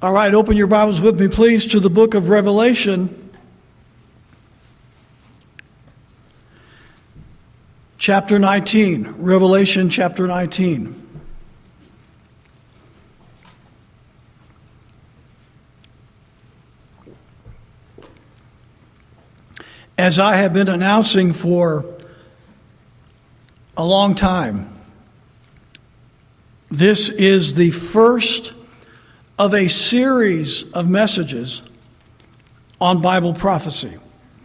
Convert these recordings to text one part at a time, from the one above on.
All right, open your Bibles with me, please, to the book of Revelation, chapter 19. Revelation chapter 19. As I have been announcing for a long time, this is the first of a series of messages on Bible prophecy.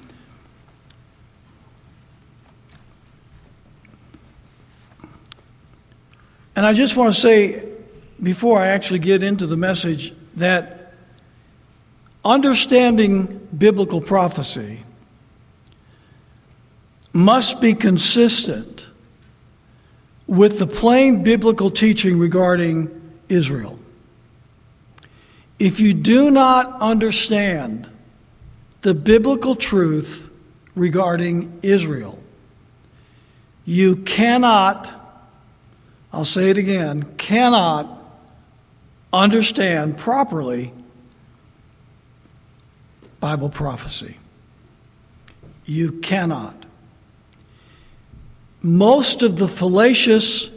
And I just want to say, before I actually get into the message, that understanding biblical prophecy must be consistent with the plain biblical teaching regarding Israel. If you do not understand the biblical truth regarding Israel, you cannot, I'll say it again, cannot understand properly Bible prophecy. You cannot. Most of the fallacious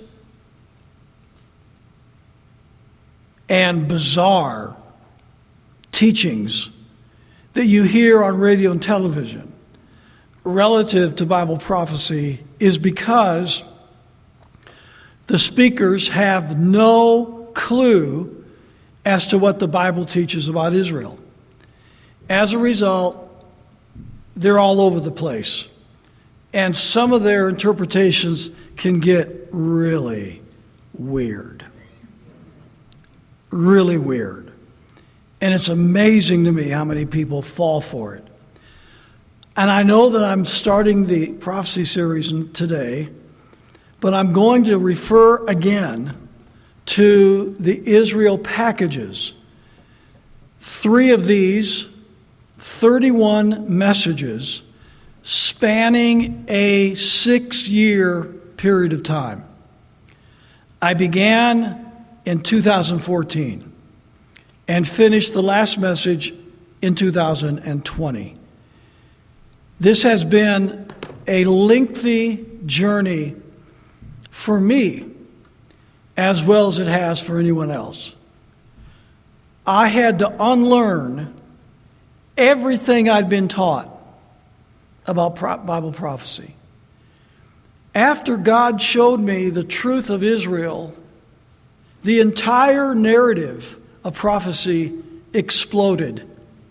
and bizarre teachings that you hear on radio and television relative to Bible prophecy is because the speakers have no clue as to what the Bible teaches about Israel. As a result, they're all over the place. And some of their interpretations can get really weird. Really weird. And it's amazing to me how many people fall for it. And I know that I'm starting the prophecy series today, but I'm going to refer again to the Israel packages. 3 of these, 31 messages, spanning a 6-year period of time. I began in 2014 and finished the last message in 2020. This has been a lengthy journey for me, as well as it has for anyone else. I had to unlearn everything I'd been taught about Bible prophecy. After God showed me the truth of Israel, the entire narrative of prophecy exploded.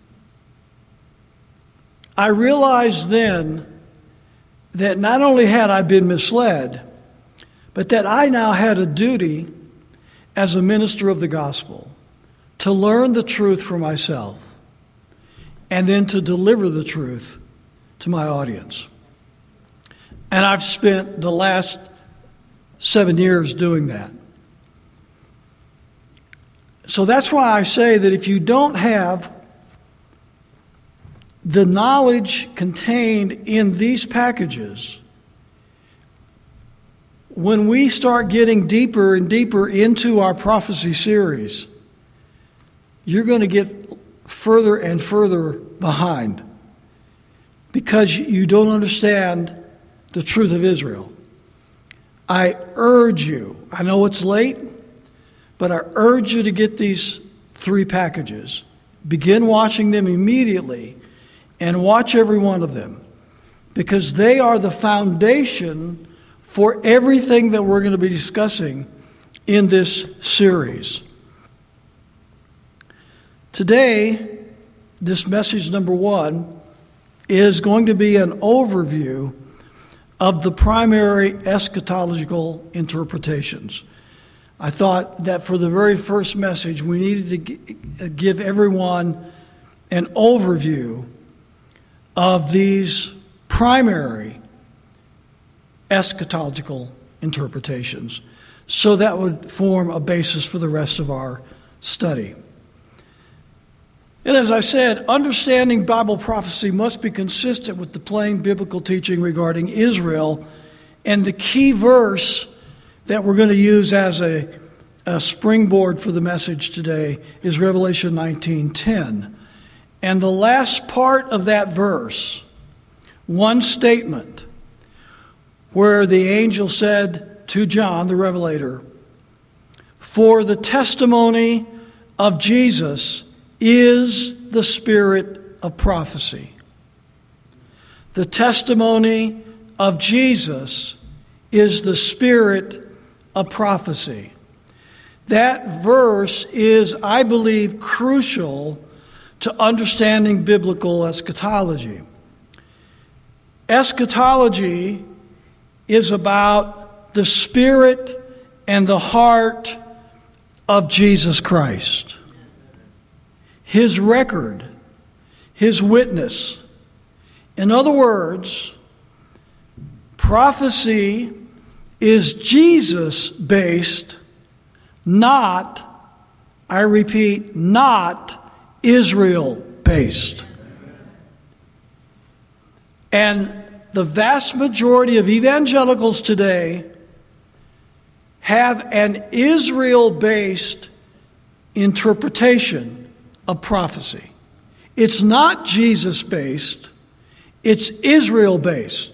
I realized then that not only had I been misled, but that I now had a duty as a minister of the gospel to learn the truth for myself and then to deliver the truth to my audience. And I've spent the last 7 years doing that. So that's why I say that if you don't have the knowledge contained in these packages, when we start getting deeper and deeper into our prophecy series, you're going to get further and further behind because you don't understand the truth of Israel. I urge you, I know it's late, but I urge you to get these 3 packages. Begin watching them immediately and watch every one of them because they are the foundation for everything that we're going to be discussing in this series. Today, this message number 1 is going to be an overview of the primary eschatological interpretations. I thought that for the very first message, we needed to give everyone an overview of these primary eschatological interpretations, so that would form a basis for the rest of our study. And as I said, understanding Bible prophecy must be consistent with the plain biblical teaching regarding Israel. And the key verse that we're going to use as a a springboard for the message today is Revelation 19:10. And the last part of that verse, one statement, where the angel said to John, the Revelator, "For the testimony of Jesus is the spirit of prophecy." The testimony of Jesus is the spirit of prophecy. That verse is, I believe, crucial to understanding biblical eschatology. Eschatology is about the spirit and the heart of Jesus Christ. His record, His witness. In other words, prophecy is Jesus-based, not, I repeat, not Israel-based. And the vast majority of evangelicals today have an Israel-based interpretation of prophecy. It's not Jesus-based, it's Israel-based.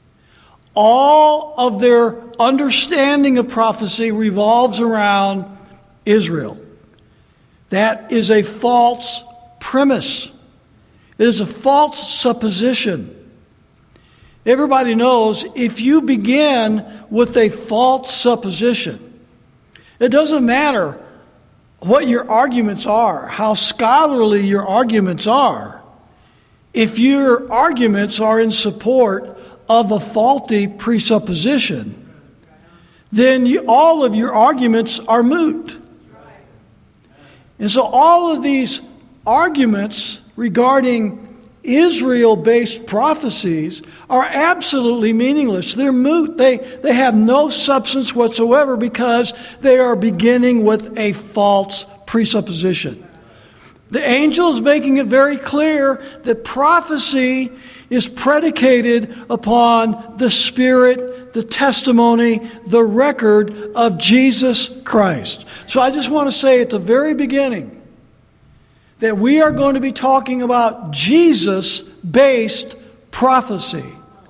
All of their understanding of prophecy revolves around Israel. That is a false premise. It is a false supposition. Everybody knows if you begin with a false supposition, it doesn't matter what your arguments are, how scholarly your arguments are. If your arguments are in support of a faulty presupposition, then all of your arguments are moot. And so all of these arguments regarding Israel-based prophecies are absolutely meaningless. They're moot. They have no substance whatsoever because they are beginning with a false presupposition. The angel is making it very clear that prophecy is predicated upon the Spirit, the testimony, the record of Jesus Christ. So I just want to say at the very beginning that we are going to be talking about Jesus-based prophecy,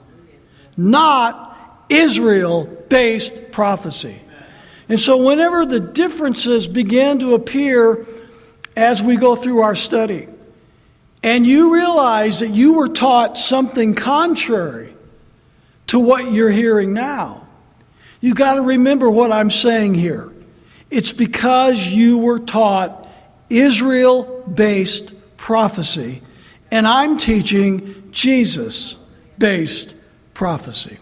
not Israel-based prophecy. And so whenever the differences begin to appear as we go through our study, and you realize that you were taught something contrary to what you're hearing now, you've got to remember what I'm saying here. It's because you were taught Israel-based prophecy, and I'm teaching Jesus-based prophecy.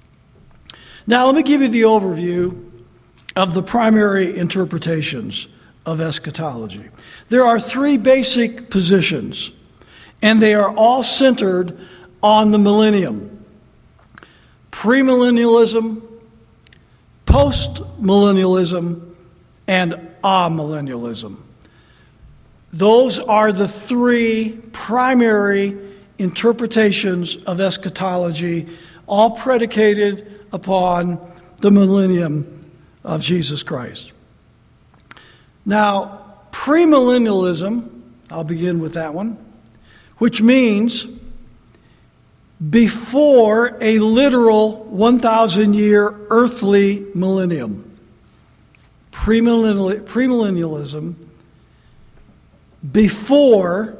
Now, let me give you the overview of the primary interpretations of eschatology. There are three basic positions, and they are all centered on the millennium: premillennialism, postmillennialism, and amillennialism. Those are the three primary interpretations of eschatology, all predicated upon the millennium of Jesus Christ. Now, premillennialism, I'll begin with that one, which means before a literal 1,000-year earthly millennium. Premillennialism, before,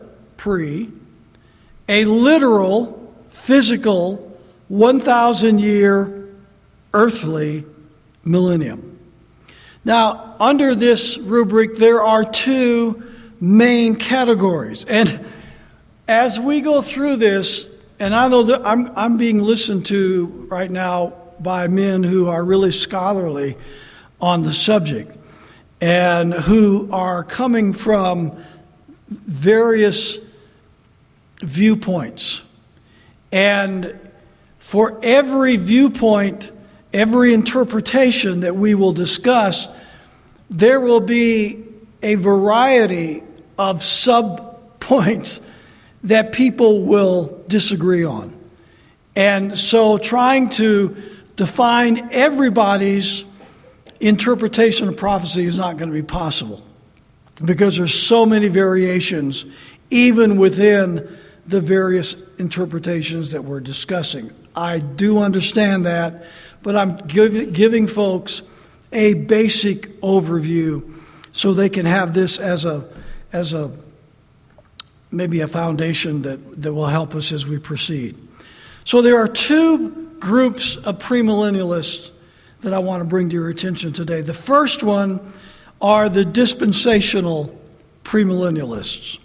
a literal, physical, 1,000-year earthly millennium. Now, under this rubric, there are two main categories. And as we go through this, and I know that I'm being listened to right now by men who are really scholarly on the subject and who are coming from various viewpoints. And for every viewpoint, every interpretation that we will discuss, there will be a variety of sub-points that people will disagree on. And so trying to define everybody's interpretation of prophecy is not going to be possible because there's so many variations even within the various interpretations that we're discussing. I do understand that, but I'm giving folks a basic overview so they can have this as a maybe a foundation that will help us as we proceed. So there are two groups of premillennialists that I want to bring to your attention today. The first one are the dispensational premillennialists.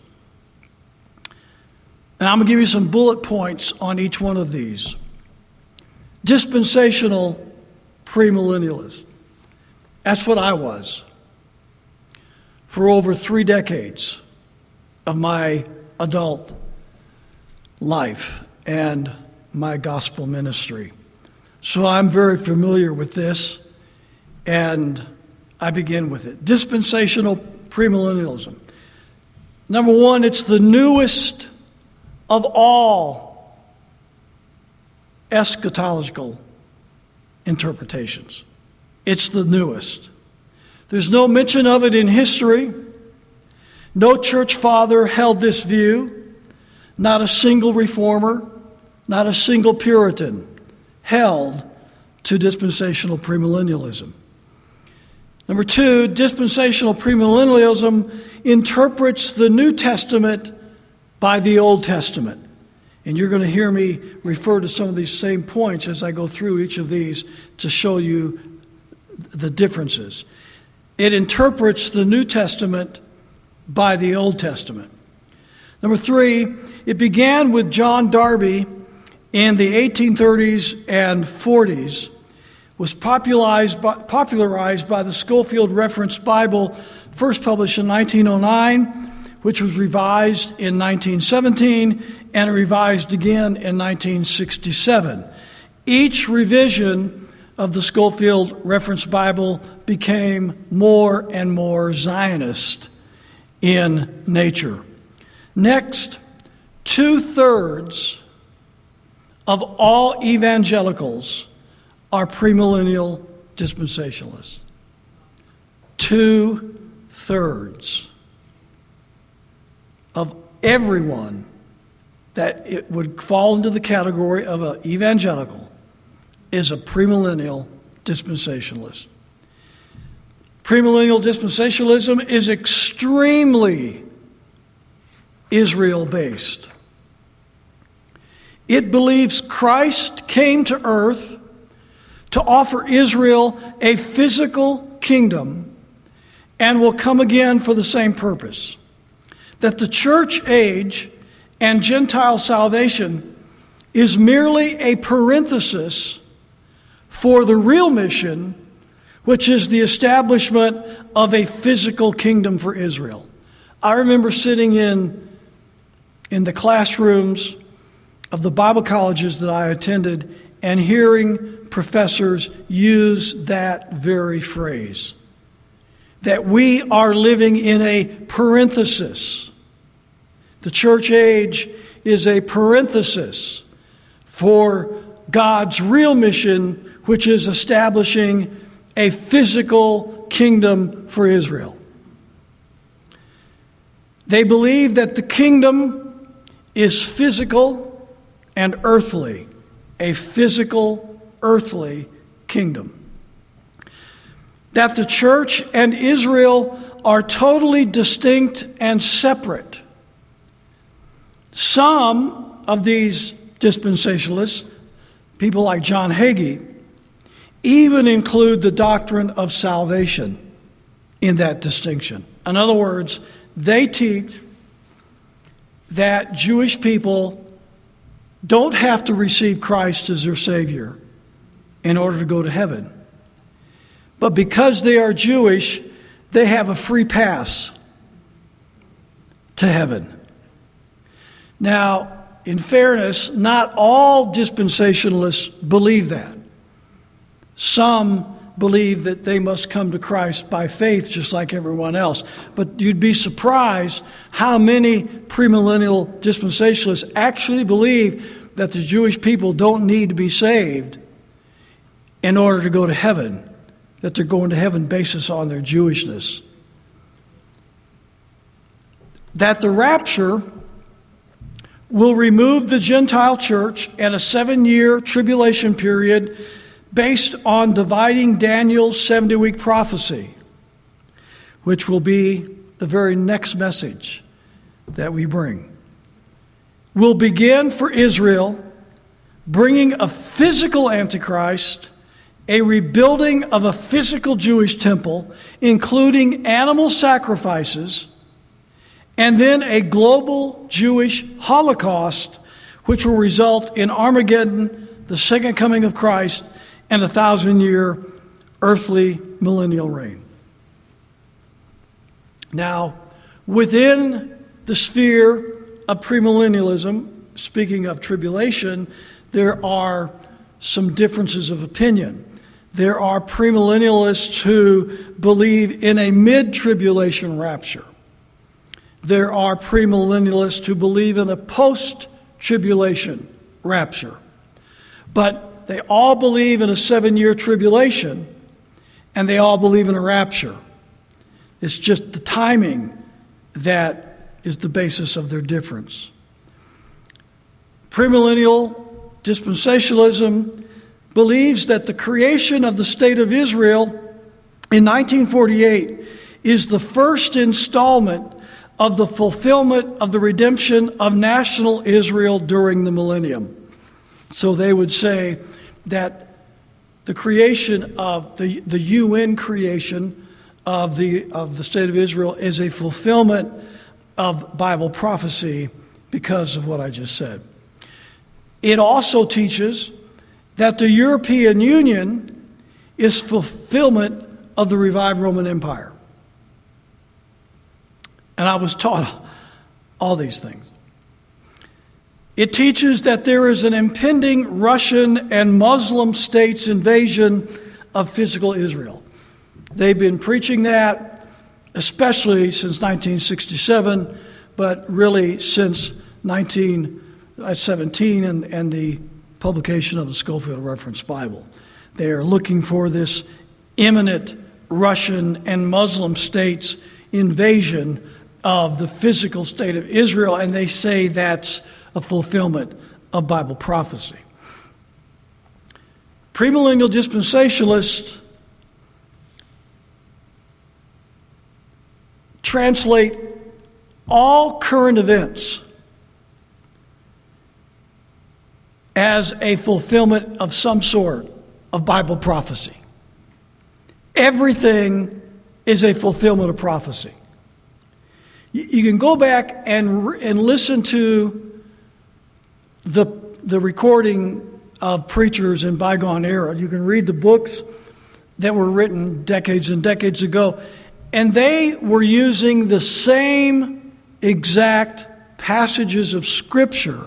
And I'm going to give you some bullet points on each one of these. Dispensational premillennialists. That's what I was for over 3 decades of my adult life and my gospel ministry. So I'm very familiar with this, and I begin with it. Dispensational premillennialism. Number one, it's the newest of all eschatological interpretations. It's the newest. There's no mention of it in history. No church father held this view. Not a single reformer, not a single Puritan held to dispensational premillennialism. Number two, dispensational premillennialism interprets the New Testament by the Old Testament. And you're going to hear me refer to some of these same points as I go through each of these to show you the differences. It interprets the New Testament by the Old Testament. Number three, it began with John Darby in the 1830s and 40s, was popularized by the Scofield Reference Bible, first published in 1909, which was revised in 1917, and revised again in 1967. Each revision of the Scofield Reference Bible became more and more Zionist in nature. Next, 2/3 of all evangelicals are premillennial dispensationalists. 2/3 of everyone that it would fall into the category of an evangelical is a premillennial dispensationalist. Premillennial dispensationalism is extremely Israel-based. It believes Christ came to earth to offer Israel a physical kingdom and will come again for the same purpose. That the church age and Gentile salvation is merely a parenthesis for the real mission, which is the establishment of a physical kingdom for Israel. I remember sitting in the classrooms of the Bible colleges that I attended and hearing professors use that very phrase. That we are living in a parenthesis. The church age is a parenthesis for God's real mission, which is establishing a physical kingdom for Israel. They believe that the kingdom is physical and earthly, a physical, earthly kingdom. That the church and Israel are totally distinct and separate. Some of these dispensationalists, people like John Hagee, even include the doctrine of salvation in that distinction. In other words, they teach that Jewish people don't have to receive Christ as their Savior in order to go to heaven. But because they are Jewish, they have a free pass to heaven. Now, in fairness, not all dispensationalists believe that. Some believe that they must come to Christ by faith just like everyone else. But you'd be surprised how many premillennial dispensationalists actually believe that the Jewish people don't need to be saved in order to go to heaven. that they're going to heaven basis on their Jewishness. That the rapture will remove the Gentile church and a 7-year tribulation period based on dividing Daniel's 70-week prophecy, which will be the very next message that we bring. Will begin for Israel, bringing a physical Antichrist, a rebuilding of a physical Jewish temple, including animal sacrifices, and then a global Jewish Holocaust, which will result in Armageddon, the second coming of Christ, and a 1,000-year earthly millennial reign. Now, within the sphere of premillennialism, speaking of tribulation, there are some differences of opinion. There are premillennialists who believe in a mid-tribulation rapture. There are premillennialists who believe in a post-tribulation rapture. But they all believe in a 7-year tribulation, and they all believe in a rapture. It's just the timing that is the basis of their difference. Premillennial dispensationalism believes that the creation of the State of Israel in 1948 is the first installment of the fulfillment of the redemption of national Israel during the millennium. So they would say that the creation of the UN creation of the State of Israel is a fulfillment of Bible prophecy because of what I just said. It also teaches that the European Union is fulfillment of the revived Roman Empire. And I was taught all these things. It teaches that there is an impending Russian and Muslim states invasion of physical Israel. They've been preaching that, especially since 1967, but really since 1917 and the publication of the Scofield Reference Bible. They are looking for this imminent Russian and Muslim states invasion of the physical state of Israel, and they say that's a fulfillment of Bible prophecy. Premillennial dispensationalists translate all current events as a fulfillment of some sort of Bible prophecy. Everything is a fulfillment of prophecy. You can go back and listen to the recording of preachers in bygone era. You can read the books that were written decades and decades ago, and they were using the same exact passages of Scripture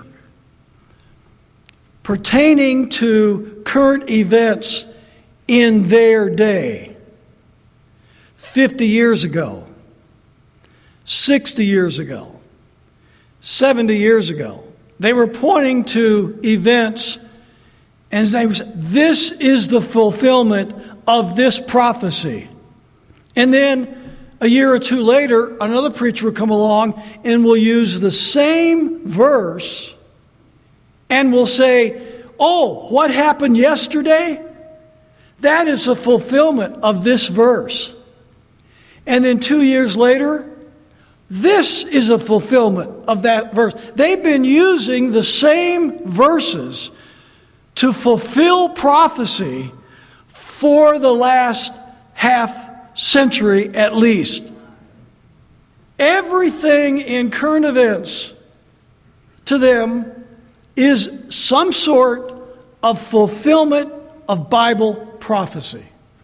pertaining to current events in their day. 50 years ago, 60 years ago, 70 years ago. They were pointing to events and they said, this is the fulfillment of this prophecy. And then a year or two later, another preacher will come along and will use the same verse and will say, oh, what happened yesterday? That is a fulfillment of this verse. And then 2 years later, this is a fulfillment of that verse. They've been using the same verses to fulfill prophecy for the last half century at least. Everything in current events to them is some sort of fulfillment of Bible prophecy.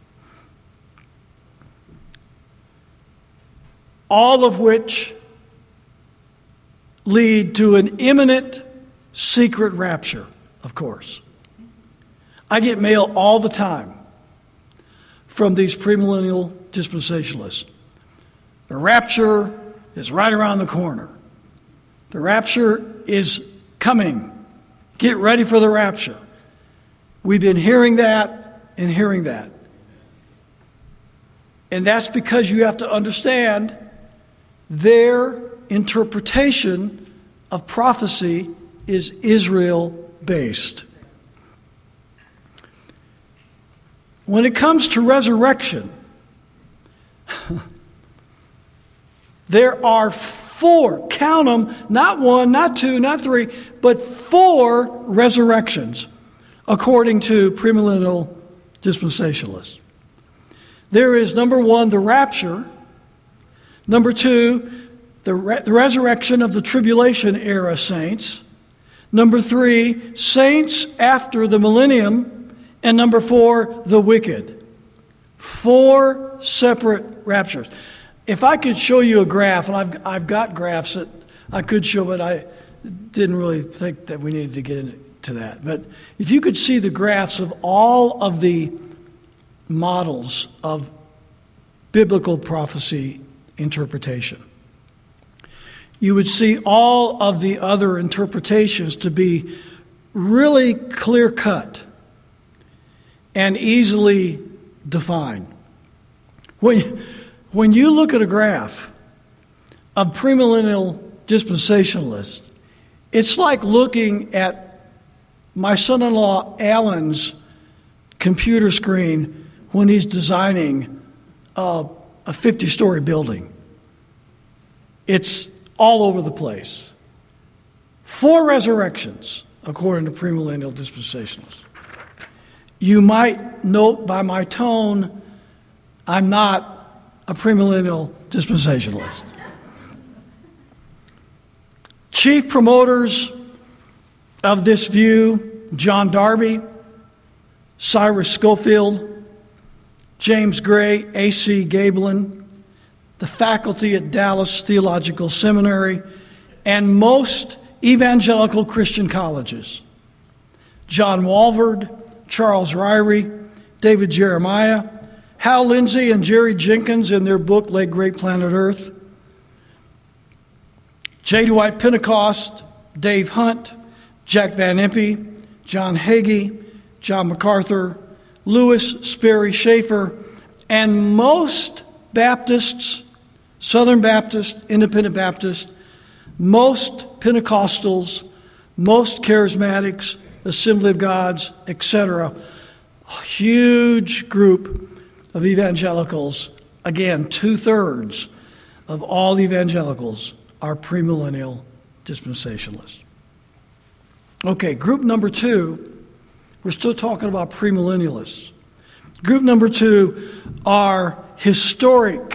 All of which lead to an imminent secret rapture, of course. I get mail all the time from these premillennial dispensationalists. The rapture is right around the corner. The rapture is coming. Get ready for the rapture. We've been hearing that and hearing that. And that's because you have to understand their interpretation of prophecy is Israel-based. When it comes to resurrection, there are 4, count them, not 1, not 2, not 3, but 4 resurrections, according to premillennial dispensationalists. There is, number 1, the rapture. Number 2, the resurrection of the tribulation era saints. Number 3, saints after the millennium. And number 4, the wicked. 4 separate raptures. If I could show you a graph, and I've got graphs that I could show, but I didn't really think that we needed to get into that. But if you could see the graphs of all of the models of biblical prophecy interpretation, you would see all of the other interpretations to be really clear-cut and easily defined. When you look at a graph of premillennial dispensationalists, it's like looking at my son-in-law Alan's computer screen when he's designing a 50-story building. It's all over the place. 4 resurrections, according to premillennial dispensationalists. You might note by my tone, I'm not a premillennial dispensationalist. Chief promoters of this view, John Darby, Cyrus Schofield, James Gray, A.C. Gaebelin, the faculty at Dallas Theological Seminary, and most evangelical Christian colleges. John Walvoord, Charles Ryrie, David Jeremiah, Hal Lindsey, and Jerry Jenkins in their book, Late Great Planet Earth. J. Dwight Pentecost, Dave Hunt, Jack Van Impe, John Hagee, John MacArthur, Lewis Sperry Schaefer, and most Baptists, Southern Baptists, Independent Baptists, most Pentecostals, most Charismatics, Assembly of Gods, etc. A huge group of evangelicals. Again, 2/3 of all evangelicals are premillennial dispensationalists. Okay, group number 2, we're still talking about premillennialists. Group number 2 are historic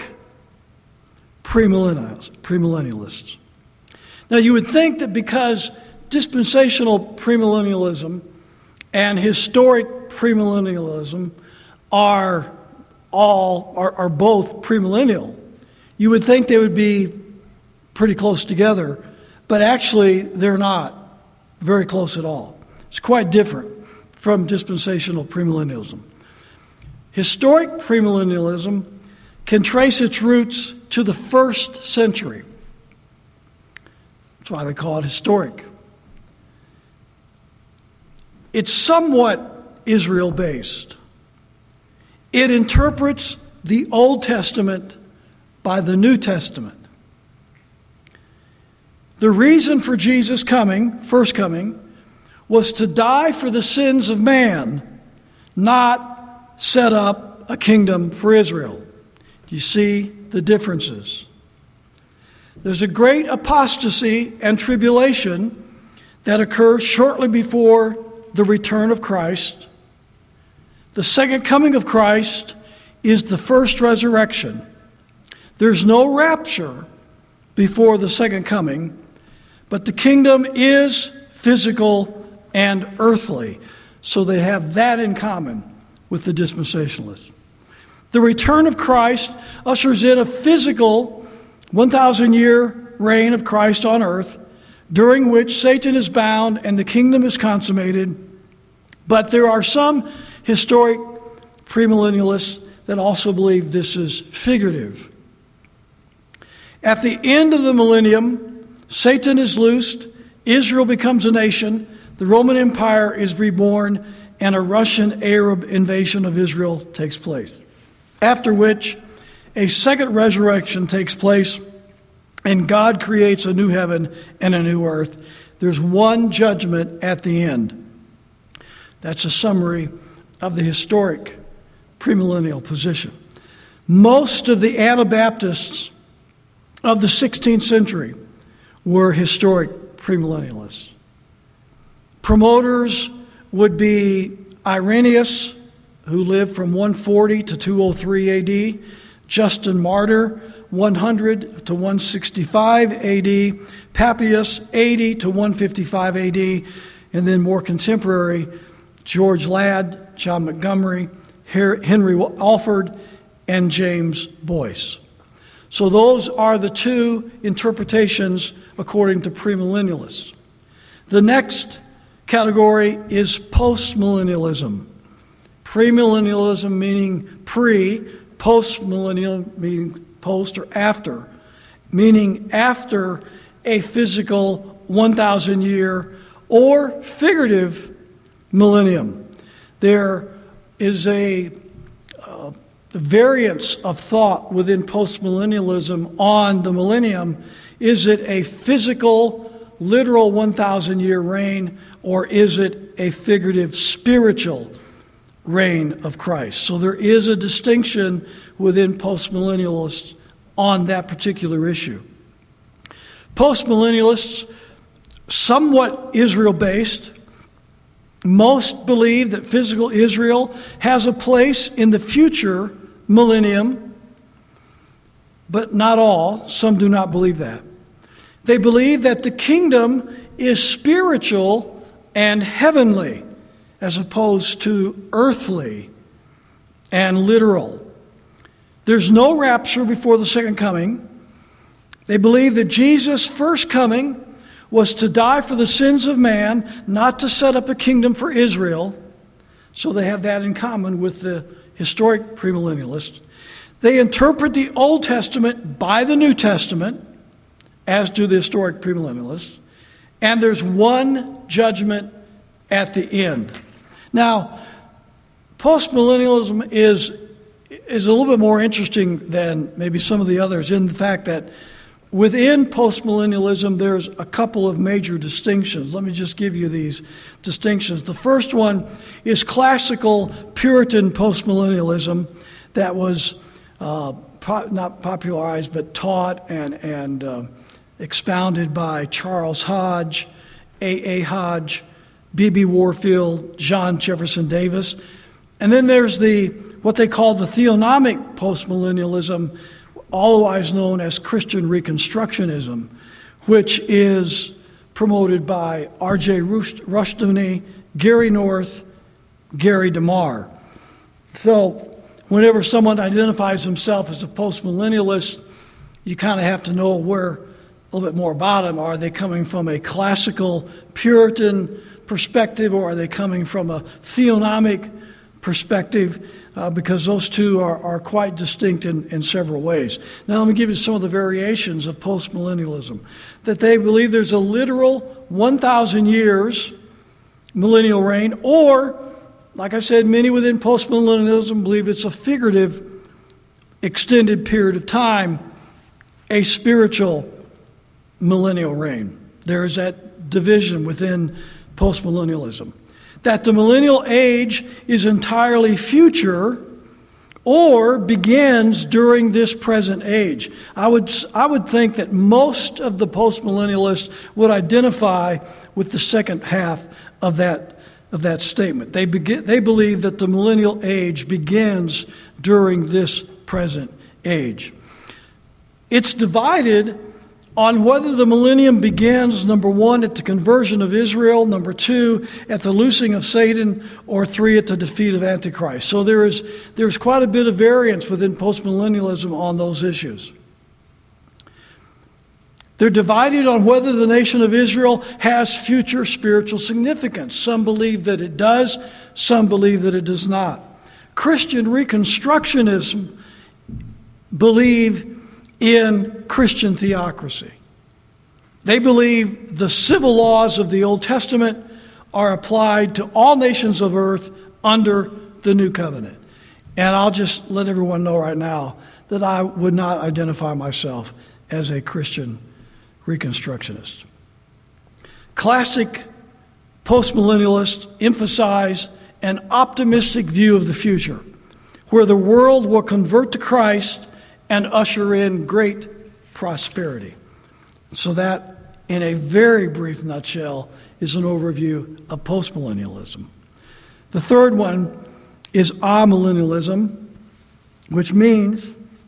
premillennialists. Now, you would think that because dispensational premillennialism and historic premillennialism are both premillennial, you would think they would be pretty close together, but actually they're not very close at all. It's quite different from dispensational premillennialism. Historic premillennialism can trace its roots to the 1st century. That's why they call it historic. It's somewhat Israel-based. It interprets the Old Testament by the New Testament. The reason for Jesus' first coming, was to die for the sins of man, not set up a kingdom for Israel. Do you see the differences? There's a great apostasy and tribulation that occurs shortly before the return of Christ. The second coming of Christ is the first resurrection. There's no rapture before the second coming, but the kingdom is physical and earthly. So they have that in common with the dispensationalists. The return of Christ ushers in a physical 1,000-year reign of Christ on earth, during which Satan is bound and the kingdom is consummated. But there are some historic premillennialists that also believe this is figurative. At the end of the millennium, Satan is loosed, Israel becomes a nation, the Roman Empire is reborn, and a Russian Arab invasion of Israel takes place. After which, a second resurrection takes place and God creates a new heaven and a new earth. There's one judgment at the end. That's a summary of the historic premillennial position. Most of the Anabaptists of the 16th century were historic premillennialists. Promoters would be Irenaeus, who lived from 140 to 203 AD, Justin Martyr, 100 to 165 AD, Papias, 80 to 155 AD, and then more contemporary, George Ladd, John Montgomery, Henry Alford, and James Boyce. So those are the two interpretations according to premillennialists. The next category is postmillennialism. Premillennialism meaning pre, postmillennial meaning post or after, meaning after a physical 1,000 year or figurative millennium. There is a variance of thought within postmillennialism on the millennium. Is it a physical, literal 1,000 year reign, or is it a figurative, spiritual reign of Christ? So there is a distinction within postmillennialists on that particular issue. Postmillennialists, somewhat Israel-based, most believe that physical Israel has a place in the future millennium, but not all. Some do not believe that. They believe that the kingdom is spiritual and heavenly, as opposed to earthly and literal. There's no rapture before the second coming. They believe that Jesus' first coming was to die for the sins of man, not to set up a kingdom for Israel. So they have that in common with the historic premillennialists. They interpret the Old Testament by the New Testament, as do the historic premillennialists. And there's one judgment at the end. Now, postmillennialism is a little bit more interesting than maybe some of the others in the fact that within postmillennialism, there's a couple of major distinctions. Let me just give you these distinctions. The first one is classical Puritan postmillennialism that was not popularized but taught and expounded by Charles Hodge, A.A. Hodge, B.B. Warfield, John Jefferson Davis. And then there's what they call the theonomic postmillennialism, otherwise known as Christian Reconstructionism, which is promoted by R.J. Rushdoony, Gary North, Gary DeMar. So whenever someone identifies himself as a postmillennialist, you kind of have to know a little bit more about them. Are they coming from a classical Puritan perspective, or are they coming from a theonomic perspective? Because those two are quite distinct in several ways. Now let me give you some of the variations of postmillennialism. That they believe there's a literal 1,000 years millennial reign, or, like I said, many within postmillennialism believe it's a figurative, extended period of time, a spiritual millennial reign. There is that division within postmillennialism. That the millennial age is entirely future or begins during this present age. I would think that most of the postmillennialists would identify with the second half of that statement. They believe that the millennial age begins during this present age. It's divided on whether the millennium begins, number one, at the conversion of Israel, number two, at the loosing of Satan, or three, at the defeat of Antichrist. So there's quite a bit of variance within postmillennialism on those issues. They're divided on whether the nation of Israel has future spiritual significance. Some believe that it does, some believe that it does not. Christian Reconstructionism believe in Christian theocracy. They believe the civil laws of the Old Testament are applied to all nations of earth under the New Covenant. And I'll just let everyone know right now that I would not identify myself as a Christian Reconstructionist. Classic postmillennialists emphasize an optimistic view of the future, where the world will convert to Christ and usher in great prosperity. So that, in a very brief nutshell, is an overview of postmillennialism. The third one is amillennialism, which means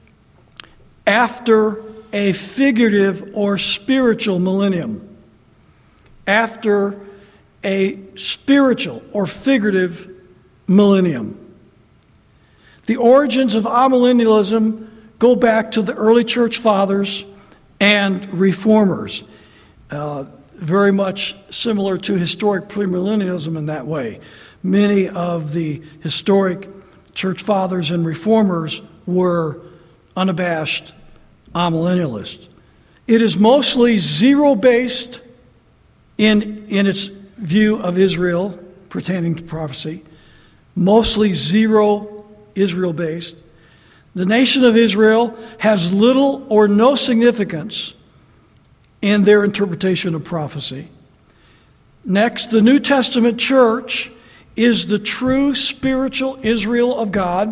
after a figurative or spiritual millennium. After a spiritual or figurative millennium. The origins of amillennialism go back to the early church fathers and reformers, very much similar to historic premillennialism in that way. Many of the historic church fathers and reformers were unabashed amillennialists. It is mostly zero-based in its view of Israel pertaining to prophecy, mostly zero Israel-based. The nation of Israel has little or no significance in their interpretation of prophecy. Next, the New Testament church is the true spiritual Israel of God.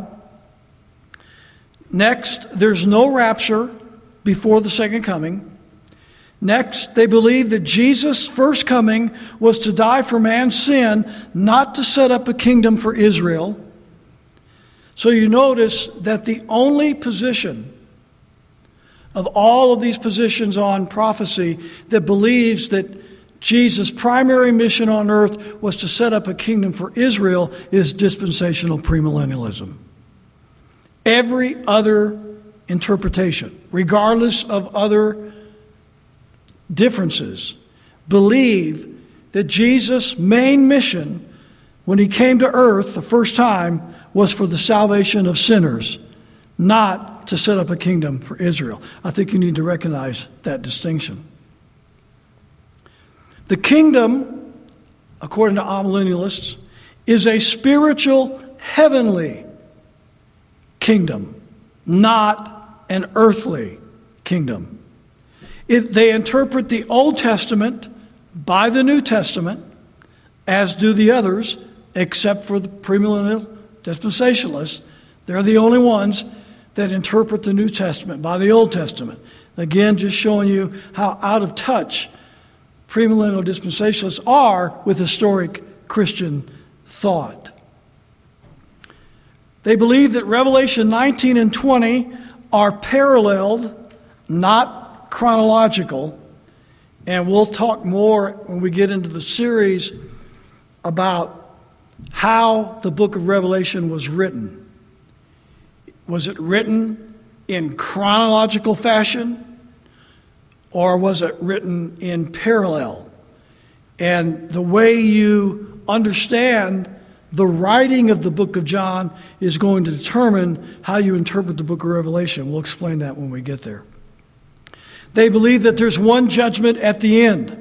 Next, there's no rapture before the second coming. Next, they believe that Jesus' first coming was to die for man's sin, not to set up a kingdom for Israel. So you notice that the only position of all of these positions on prophecy that believes that Jesus' primary mission on earth was to set up a kingdom for Israel is dispensational premillennialism. Every other interpretation, regardless of other differences, believe that Jesus' main mission when he came to earth the first time was for the salvation of sinners, not to set up a kingdom for Israel. I think you need to recognize that distinction. The kingdom, according to amillennialists, is a spiritual, heavenly kingdom, not an earthly kingdom. They interpret the Old Testament by the New Testament, as do the others, except for the premillennial dispensationalists. They're the only ones that interpret the New Testament by the Old Testament. Again, just showing you how out of touch premillennial dispensationalists are with historic Christian thought. They believe that Revelation 19 and 20 are paralleled, not chronological, and we'll talk more when we get into the series about how the book of Revelation was written. Was it written in chronological fashion, or was it written in parallel? And the way you understand the writing of the book of John is going to determine how you interpret the book of Revelation. We'll explain that when we get there. They believe that there's one judgment at the end.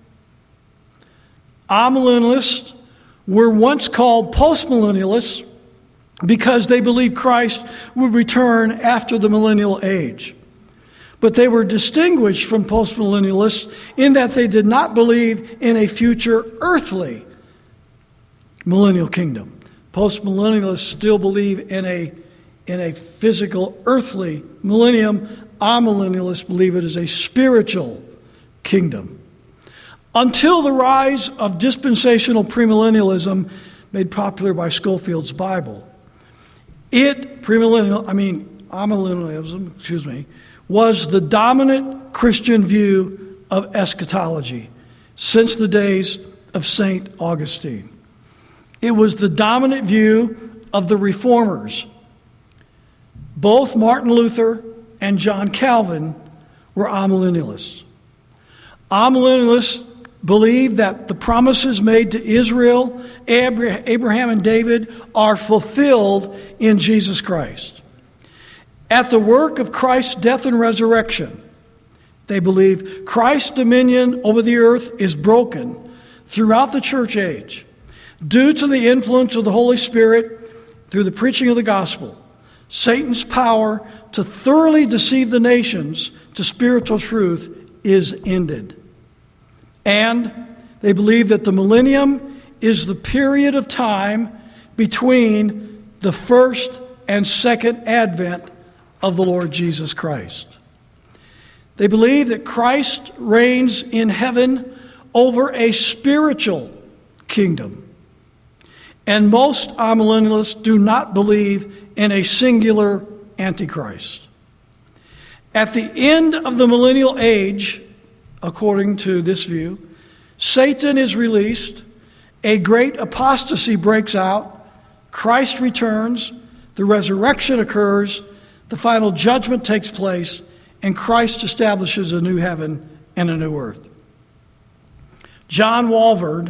Amillennialists were once called postmillennialists because they believed Christ would return after the millennial age. But they were distinguished from postmillennialists in that they did not believe in a future earthly millennial kingdom. Postmillennialists still believe in a physical earthly millennium. Amillennialists believe it is a spiritual kingdom. Until the rise of dispensational premillennialism, made popular by Scofield's Bible, amillennialism, was the dominant Christian view of eschatology since the days of St. Augustine. It was the dominant view of the reformers. Both Martin Luther and John Calvin were amillennialists. Amillennialists believe that the promises made to Israel, Abraham, and David are fulfilled in Jesus Christ. At the work of Christ's death and resurrection, they believe Christ's dominion over the earth is broken throughout the church age due to the influence of the Holy Spirit through the preaching of the gospel. Satan's power to thoroughly deceive the nations to spiritual truth is ended. And they believe that the millennium is the period of time between the first and second advent of the Lord Jesus Christ. They believe that Christ reigns in heaven over a spiritual kingdom. And most amillennialists do not believe in a singular Antichrist. At the end of the millennial age, according to this view, Satan is released, a great apostasy breaks out, Christ returns, the resurrection occurs, the final judgment takes place, and Christ establishes a new heaven and a new earth. John Walvoord,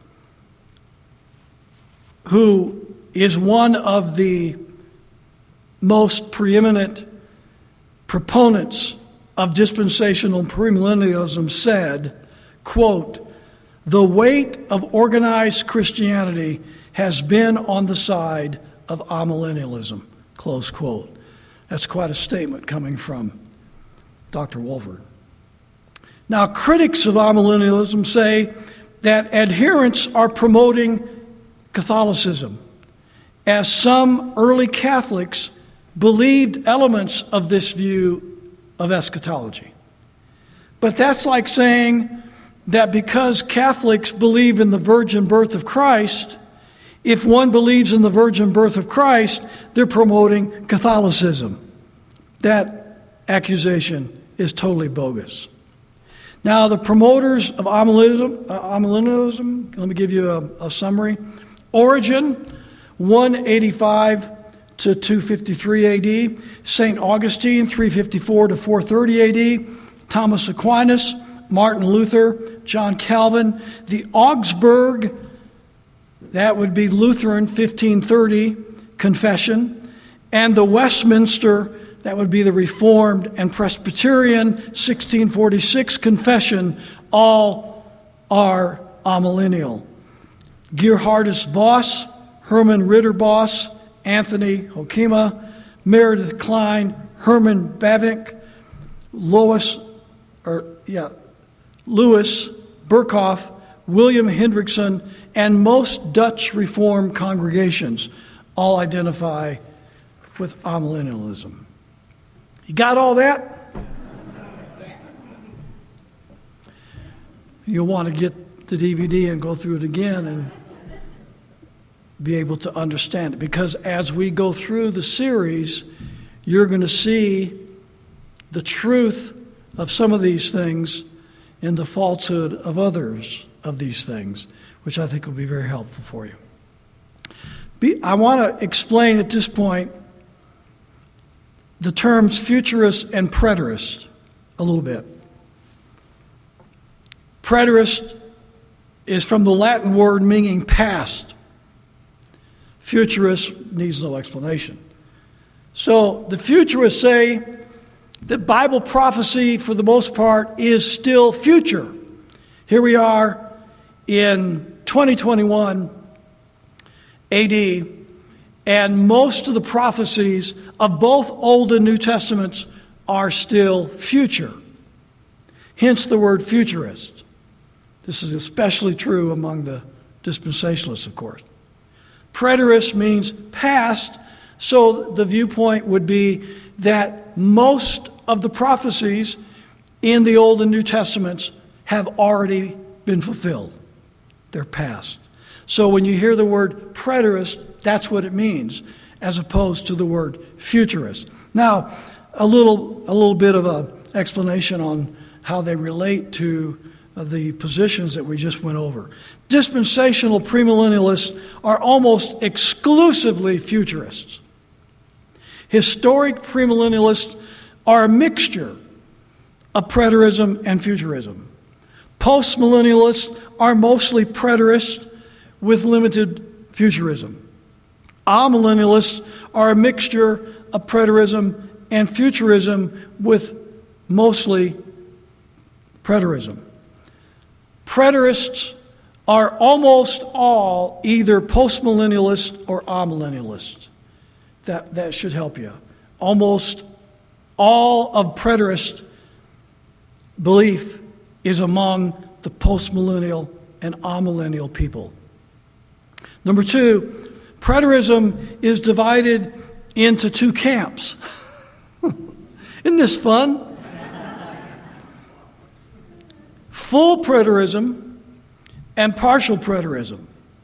who is one of the most preeminent proponents of dispensational premillennialism, said, quote, "The weight of organized Christianity has been on the side of amillennialism," close quote. That's quite a statement coming from Dr. Walvoord. Now, critics of amillennialism say that adherents are promoting Catholicism, as some early Catholics believed elements of this view of eschatology. But that's like saying that because Catholics believe in the virgin birth of Christ, if one believes in the virgin birth of Christ, they're promoting Catholicism. That accusation is totally bogus. Now, the promoters of amillennialism, let me give you a summary. Origen, 185 to 253 AD. St. Augustine, 354 to 430 AD. Thomas Aquinas, Martin Luther, John Calvin. The Augsburg, that would be Lutheran, 1530 confession. And the Westminster, that would be the Reformed and Presbyterian, 1646 confession, all are amillennial. Gerhardus Voss, Hermann Ritter-Boss, Anthony Hoekema, Meredith Klein, Herman Bavinck, Louis Berkhoff, William Hendrickson, and most Dutch Reformed congregations all identify with amillennialism. You got all that? You'll want to get the DVD and go through it again and be able to understand it. Because as we go through the series, you're going to see the truth of some of these things and the falsehood of others of these things, which I think will be very helpful for you. I want to explain at this point the terms futurist and preterist a little bit. Preterist is from the Latin word meaning past. Futurist needs no explanation. So the futurists say that Bible prophecy, for the most part, is still future. Here we are in 2021 AD, and most of the prophecies of both Old and New Testaments are still future. Hence the word futurist. This is especially true among the dispensationalists, of course. Preterist means past, so the viewpoint would be that most of the prophecies in the Old and New Testaments have already been fulfilled. They're past. So when you hear the word preterist, that's what it means, as opposed to the word futurist. Now, a little bit of an explanation on how they relate to the positions that we just went over. Dispensational premillennialists are almost exclusively futurists. Historic premillennialists are a mixture of preterism and futurism. Postmillennialists are mostly preterists with limited futurism. Amillennialists are a mixture of preterism and futurism with mostly preterism. Preterists are almost all either postmillennialists or amillennialists. That should help you. Almost All of preterist belief is among the postmillennial and amillennial people. Number two, preterism is divided into two camps. Isn't this fun? Full preterism and partial preterism.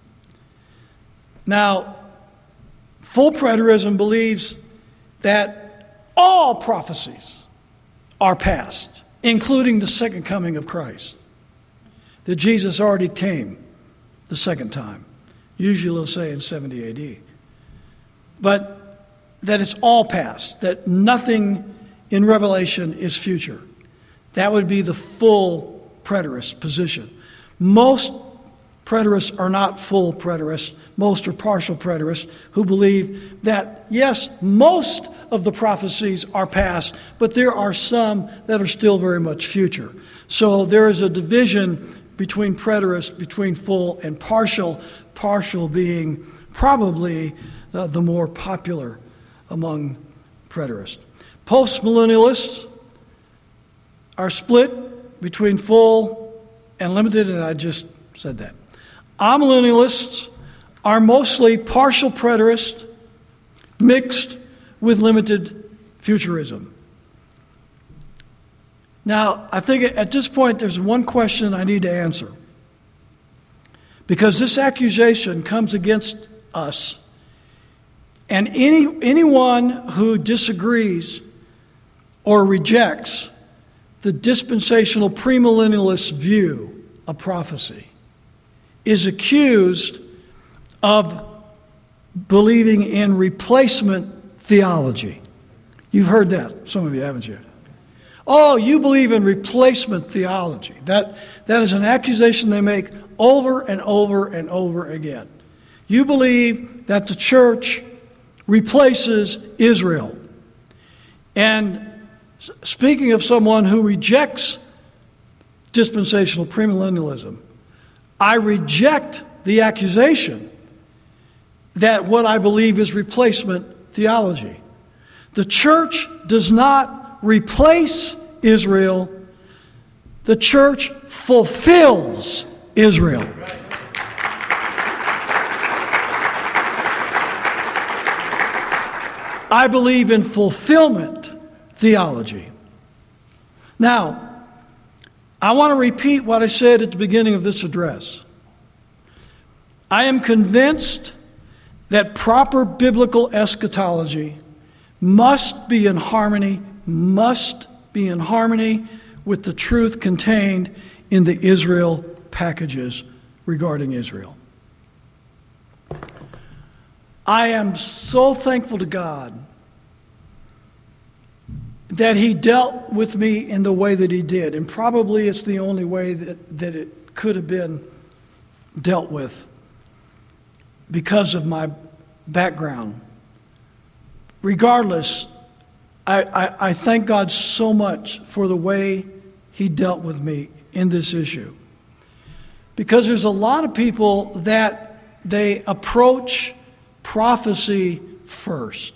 Now, full preterism believes that all prophecies are past, including the second coming of Christ. That Jesus already came the second time. Usually they'll say in 70 AD. But that it's all past, that nothing in Revelation is future. That would be the full preterist position. Most preterists are not full preterists. Most are partial preterists who believe that, yes, most of the prophecies are past, but there are some that are still very much future. So there is a division between preterists, between full and partial, partial being probably the more popular among preterists. Postmillennialists are split between full and limited, and I just said that. Amillennialists are mostly partial preterists mixed with limited futurism. Now, I think at this point there's one question I need to answer. Because this accusation comes against us. And anyone who disagrees or rejects the dispensational premillennialist view of prophecy is accused of believing in replacement theology. You've heard that, some of you, haven't you? Oh, you believe in replacement theology. That is an accusation they make over and over and over again. You believe that the church replaces Israel. And speaking of someone who rejects dispensational premillennialism, I reject the accusation that what I believe is replacement theology. The church does not replace Israel. The church fulfills Israel. I believe in fulfillment theology. Now, I want to repeat what I said at the beginning of this address. I am convinced that proper biblical eschatology must be in harmony with the truth contained in the Israel passages regarding Israel. I am so thankful to God that He dealt with me in the way that He did. And probably it's the only way that it could have been dealt with because of my background. Regardless, I thank God so much for the way He dealt with me in this issue. Because there's a lot of people that they approach prophecy first.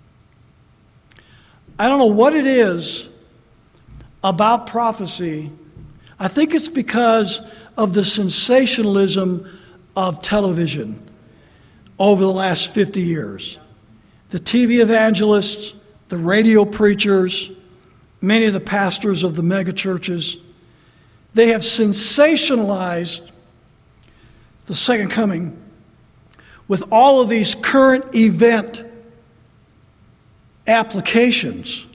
I don't know what it is about prophecy. I think it's because of the sensationalism of television over the last 50 years. The TV evangelists, the radio preachers, many of the pastors of the mega churches, they have sensationalized the second coming with all of these current event applications,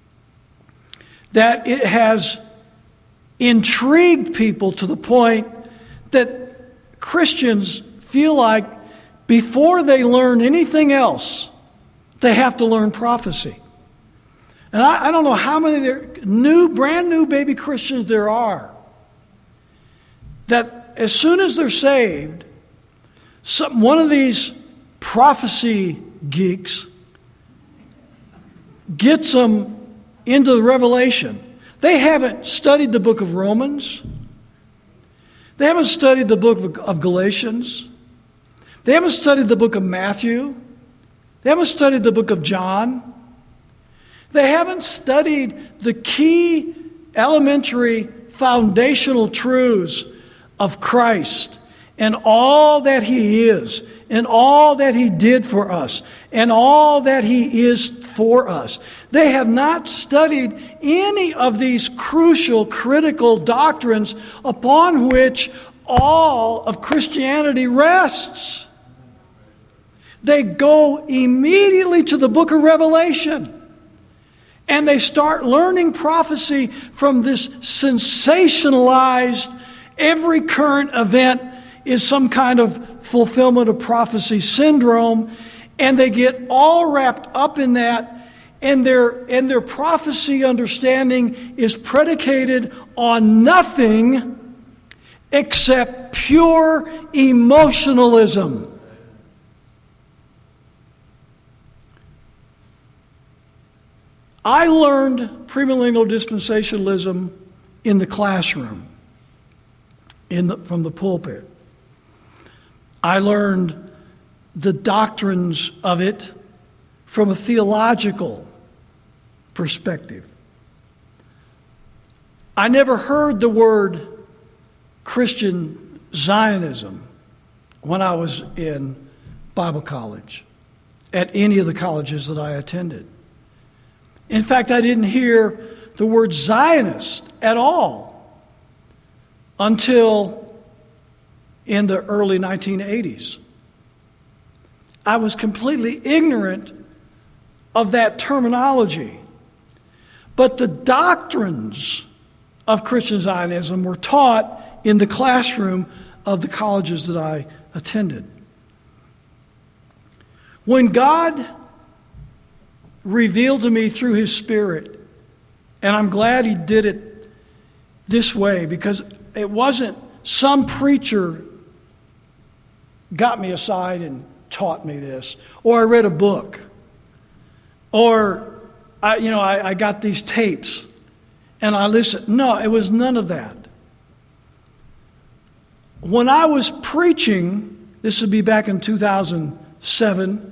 that it has intrigued people to the point that Christians feel like before they learn anything else, they have to learn prophecy. And I don't know how many brand new baby Christians there are that as soon as they're saved, one of these prophecy geeks gets them into the Revelation. They haven't studied the book of Romans. They haven't studied the book of Galatians. They haven't studied the book of Matthew. They haven't studied the book of John. They haven't studied the key elementary foundational truths of Christ and all that He is and all that He did for us and all that He is for us. They have not studied any of these crucial, critical doctrines upon which all of Christianity rests. They go immediately to the book of Revelation. And they start learning prophecy from this sensationalized, every current event is some kind of fulfillment of prophecy syndrome. And they get all wrapped up in that. And their prophecy understanding is predicated on nothing except pure emotionalism. I learned premillennial dispensationalism in the classroom, from the pulpit. I learned the doctrines of it from a theological perspective. I never heard the word Christian Zionism when I was in Bible college, at any of the colleges that I attended. In fact, I didn't hear the word Zionist at all until in the early 1980s. I was completely ignorant of that terminology. But the doctrines of Christian Zionism were taught in the classroom of the colleges that I attended. When God revealed to me through His Spirit, and I'm glad He did it this way, because it wasn't some preacher got me aside and taught me this, or I read a book, or I got these tapes and I listened. No, it was none of that. When I was preaching, this would be back in 2007,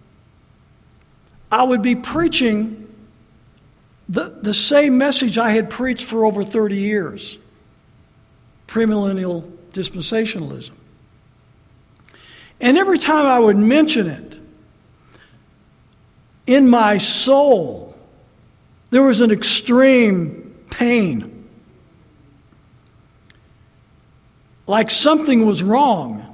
I would be preaching the same message I had preached for over 30 years, premillennial dispensationalism. And every time I would mention it, in my soul, there was an extreme pain. Like something was wrong.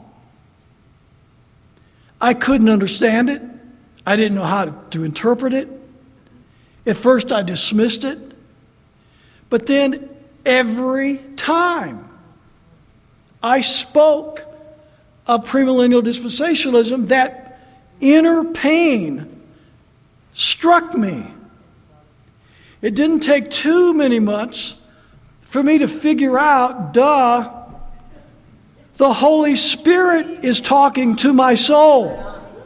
I couldn't understand it. I didn't know how to interpret it. At first I dismissed it. But then every time I spoke of premillennial dispensationalism, that inner pain struck me. It didn't take too many months for me to figure out, the Holy Spirit is talking to my soul.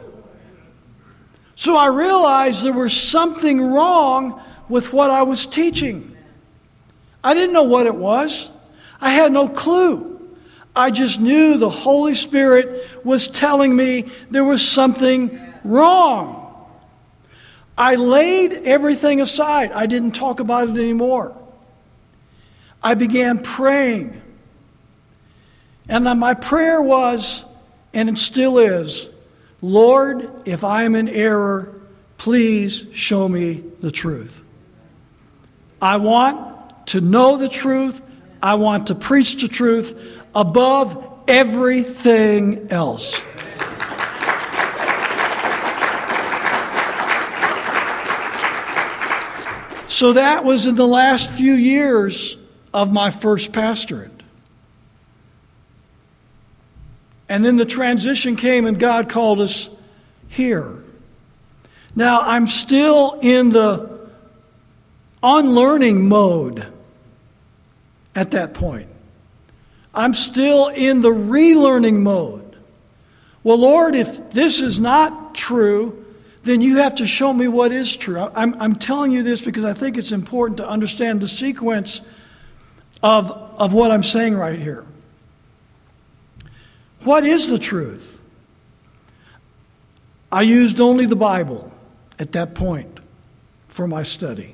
So I realized there was something wrong with what I was teaching. I didn't know what it was. I had no clue. I just knew the Holy Spirit was telling me there was something wrong. I laid everything aside. I didn't talk about it anymore. I began praying. And my prayer was, and it still is, Lord, if I am in error, please show me the truth. I want to know the truth. I want to preach the truth above everything else. So that was in the last few years of my first pastorate. And then the transition came and God called us here. Now, I'm still in the unlearning mode at that point. I'm still in the relearning mode. Well, Lord, if this is not true, then you have to show me what is true. I'm telling you this because I think it's important to understand the sequence of what I'm saying right here. What is the truth? I used only the Bible at that point for my study.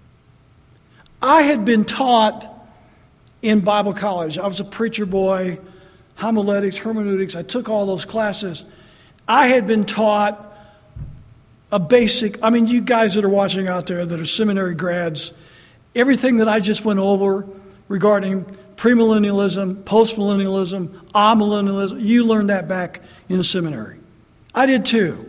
I had been taught in Bible college. I was a preacher boy, homiletics, hermeneutics. I took all those classes. I had been taught a basic, you guys that are watching out there that are seminary grads, everything that I just went over regarding premillennialism, postmillennialism, amillennialism, you learned that back in the seminary. I did too.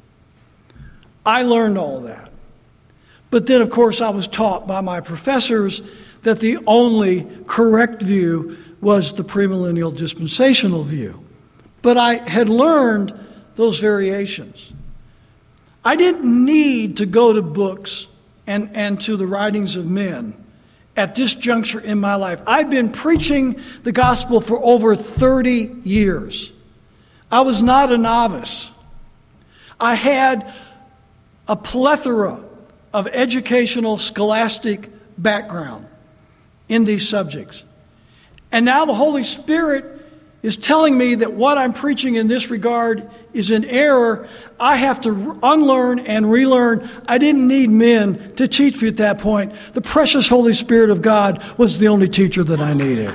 I learned all of that. But then, of course, I was taught by my professors that the only correct view was the premillennial dispensational view. But I had learned those variations. I didn't need to go to books and to the writings of men at this juncture in my life. I've been preaching the gospel for over 30 years. I was not a novice. I had a plethora of educational, scholastic background in these subjects. And now the Holy Spirit is telling me that what I'm preaching in this regard is in error. I have to unlearn and relearn. I didn't need men to teach me at that point. The precious Holy Spirit of God was the only teacher that I needed.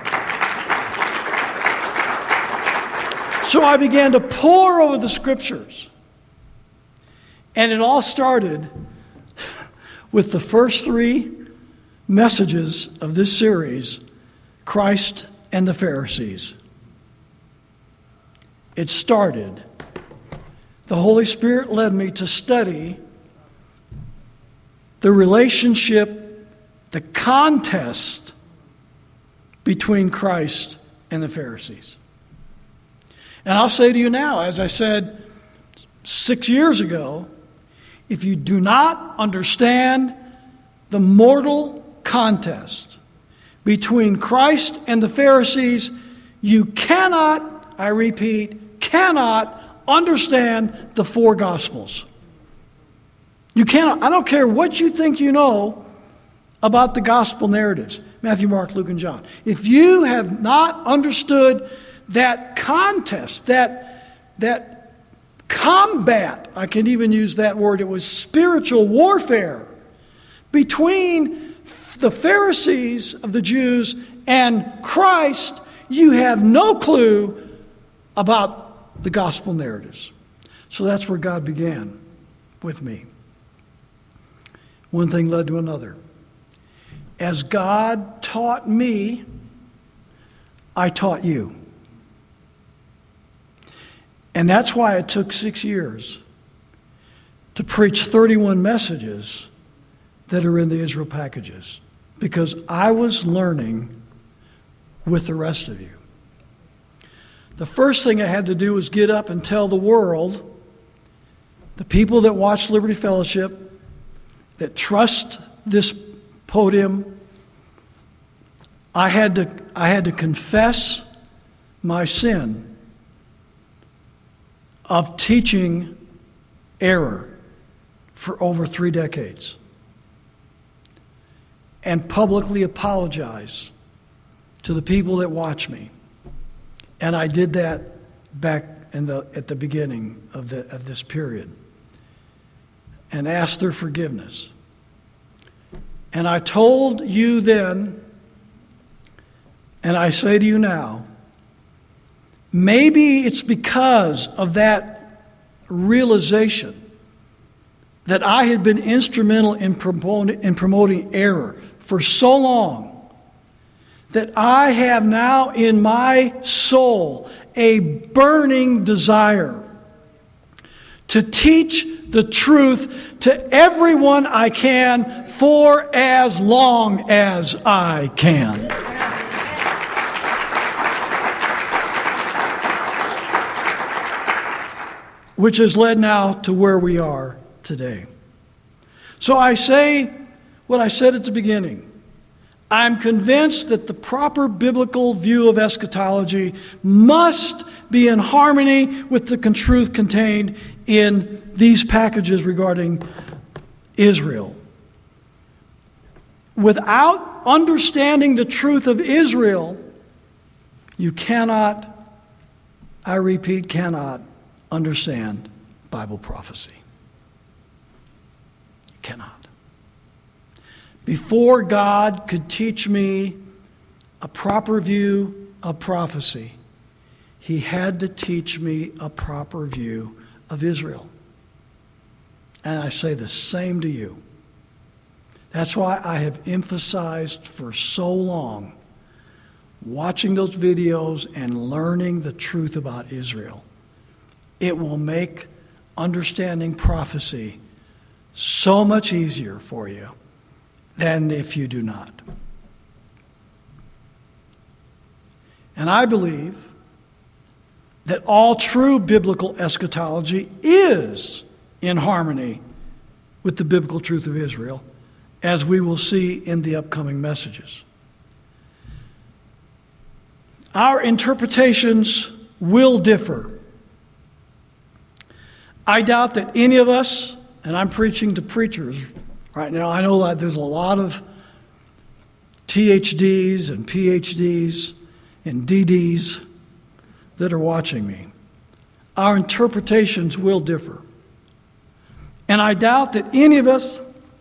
So I began to pore over the Scriptures. And it all started with the first 3 messages of this series, Christ and the Pharisees. It started. The Holy Spirit led me to study the relationship, the contest between Christ and the Pharisees. And I'll say to you now, as I said 6 years ago, if you do not understand the mortal contest between Christ and the Pharisees, you cannot, I repeat, cannot understand the 4 Gospels. You cannot. I don't care what you think you know about the Gospel narratives, Matthew, Mark, Luke, and John. If you have not understood that contest, that combat, I can even use that word, it was spiritual warfare between the Pharisees of the Jews and Christ, you have no clue about the gospel narratives. So that's where God began with me. One thing led to another. As God taught me, I taught you. And that's why it took 6 years to preach 31 messages that are in the Israel packages. Because I was learning with the rest of you. The first thing I had to do was get up and tell the world, the people that watch Liberty Fellowship, that trust this podium, I had to confess my sin of teaching error for over 3 decades and publicly apologize to the people that watch me. And I did that back at the beginning of this period and asked their forgiveness. And I told you then, and I say to you now, maybe it's because of that realization that I had been instrumental in promoting error for so long that I have now in my soul a burning desire to teach the truth to everyone I can for as long as I can. Which has led now to where we are today. So I say what I said at the beginning. I'm convinced that the proper biblical view of eschatology must be in harmony with the truth contained in these packages regarding Israel. Without understanding the truth of Israel, you cannot, I repeat, cannot understand Bible prophecy. You cannot. Before God could teach me a proper view of prophecy, He had to teach me a proper view of Israel. And I say the same to you. That's why I have emphasized for so long watching those videos and learning the truth about Israel. It will make understanding prophecy so much easier for you than if you do not. And I believe that all true biblical eschatology is in harmony with the biblical truth of Israel, as we will see in the upcoming messages. Our interpretations will differ. I doubt that any of us, and I'm preaching to preachers right now, I know that there's a lot of THDs and PhDs and DDs that are watching me. Our interpretations will differ. And I doubt that any of us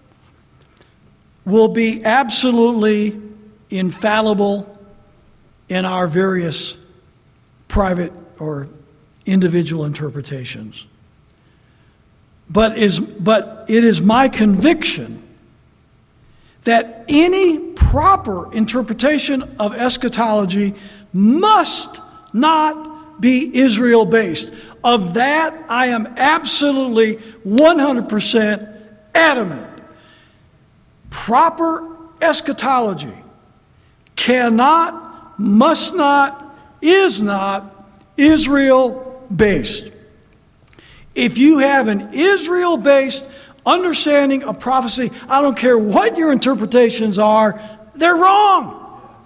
will be absolutely infallible in our various private or individual interpretations. But it is my conviction that any proper interpretation of eschatology must not be Israel-based. Of that, I am absolutely 100% adamant. Proper eschatology cannot, must not, is not Israel-based. If you have an Israel-based understanding of prophecy, I don't care what your interpretations are, they're wrong.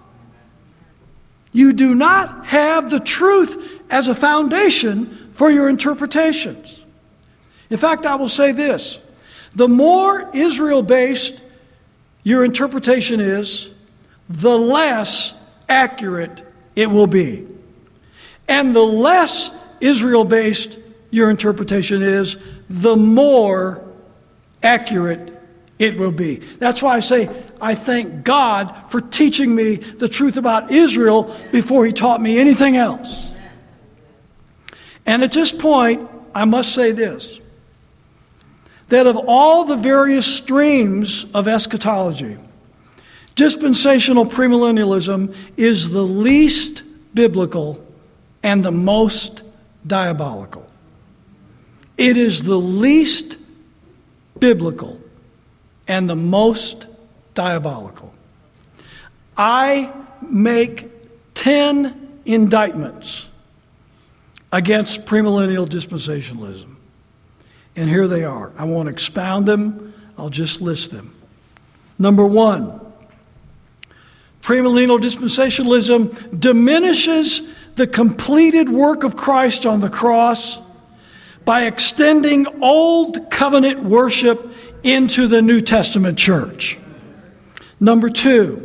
You do not have the truth as a foundation for your interpretations. In fact, I will say this. The more Israel-based your interpretation is, the less accurate it will be. And the less Israel-based your interpretation is, the more accurate it will be. That's why I say I thank God for teaching me the truth about Israel before He taught me anything else. And at this point, I must say this, that of all the various streams of eschatology, dispensational premillennialism is the least biblical and the most diabolical. It is the least biblical and the most diabolical. I make 10 indictments against premillennial dispensationalism. And here they are. I won't expound them. I'll just list them. Number 1, premillennial dispensationalism diminishes the completed work of Christ on the cross by extending Old Covenant worship into the New Testament church. Number 2,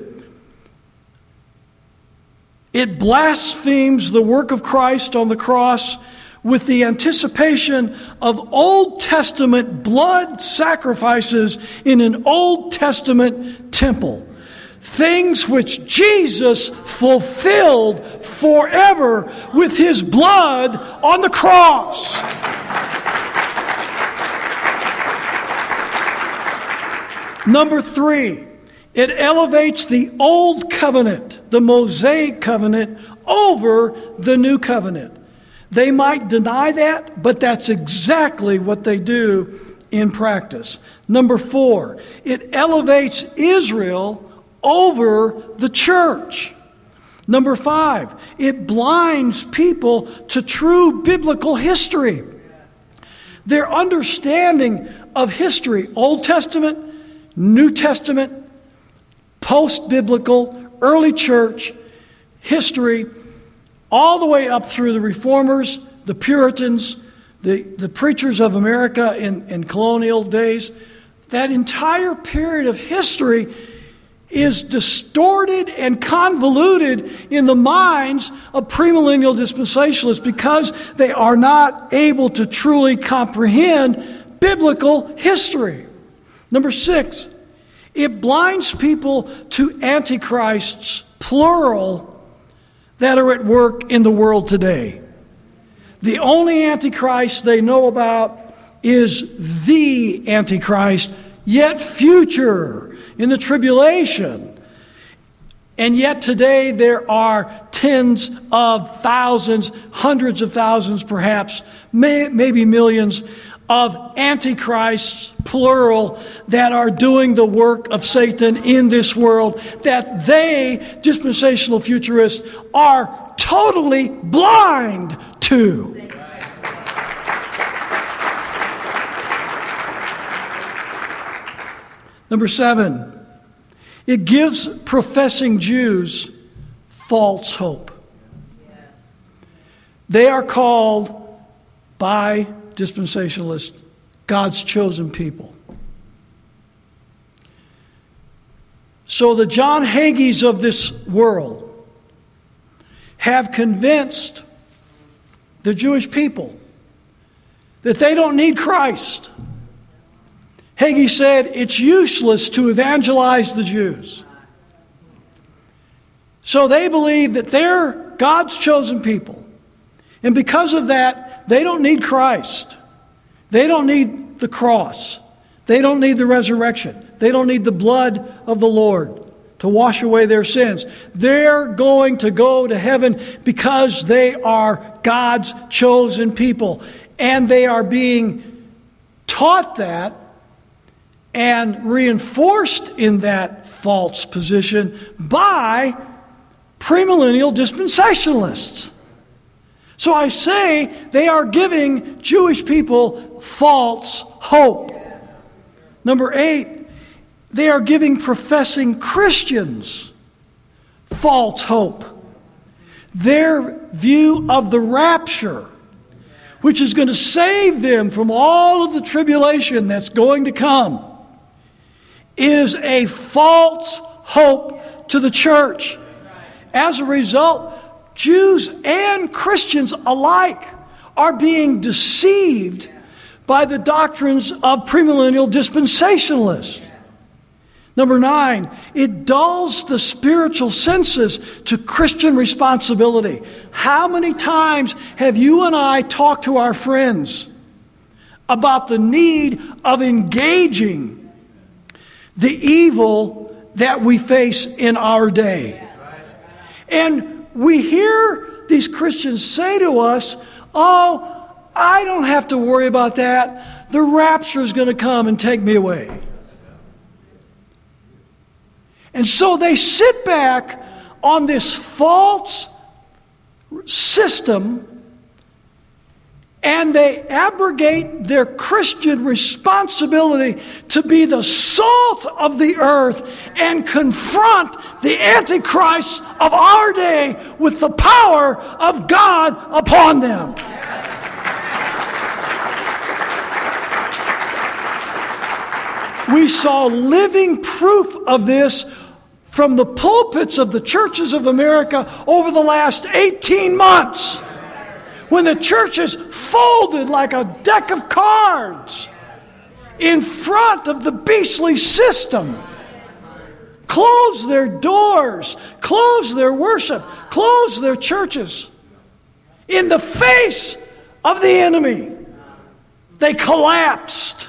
it blasphemes the work of Christ on the cross with the anticipation of Old Testament blood sacrifices in an Old Testament temple. Things which Jesus fulfilled forever with His blood on the cross. Number 3, it elevates the Old Covenant, the Mosaic Covenant, over the New Covenant. They might deny that, but that's exactly what they do in practice. Number 4, it elevates Israel over the church. Number 5, it blinds people to true biblical history. Their understanding of history, Old Testament, New Testament, post-biblical, early church, history, all the way up through the Reformers, the Puritans, the preachers of America in colonial days, that entire period of history is distorted and convoluted in the minds of premillennial dispensationalists because they are not able to truly comprehend biblical history. Number 6, It blinds people to antichrists, plural, that are at work in the world today. The only antichrist they know about is the antichrist, yet future, in the tribulation. And yet today there are tens of thousands, hundreds of thousands perhaps, maybe millions of antichrists, plural, that are doing the work of Satan in this world, that they, dispensational futurists, are totally blind to. Number 7, it gives professing Jews false hope. They are called by dispensationalists God's chosen people. So the John Hagees of this world have convinced the Jewish people that they don't need Christ. Hagee said it's useless to evangelize the Jews. So they believe that they're God's chosen people. And because of that, they don't need Christ. They don't need the cross. They don't need the resurrection. They don't need the blood of the Lord to wash away their sins. They're going to go to heaven because they are God's chosen people. And they are being taught that and reinforced in that false position by premillennial dispensationalists. So I say they are giving Jewish people false hope. Number 8, they are giving professing Christians false hope. Their view of the rapture, which is going to save them from all of the tribulation that's going to come, is a false hope to the church. As a result, Jews and Christians alike are being deceived by the doctrines of premillennial dispensationalists. Number 9, it dulls the spiritual senses to Christian responsibility. How many times have you and I talked to our friends about the need of engaging the evil that we face in our day? And we hear these Christians say to us, "Oh, I don't have to worry about that. The rapture is going to come and take me away." And so they sit back on this false system and they abrogate their Christian responsibility to be the salt of the earth and confront the Antichrist of our day with the power of God upon them. We saw living proof of this from the pulpits of the churches of America over the last 18 months. When the churches folded like a deck of cards in front of the beastly system, closed their doors, closed their worship, closed their churches in the face of the enemy. They collapsed.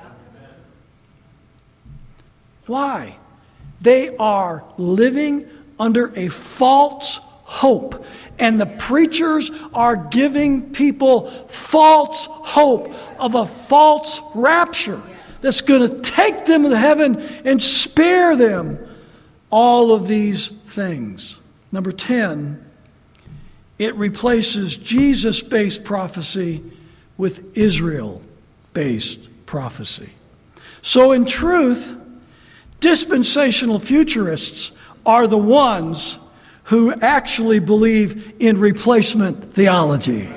Why? They are living under a false hope. And the preachers are giving people false hope of a false rapture that's going to take them to heaven and spare them all of these things. Number 10, it replaces Jesus-based prophecy with Israel-based prophecy. So in truth, dispensational futurists are the ones who actually believe in replacement theology.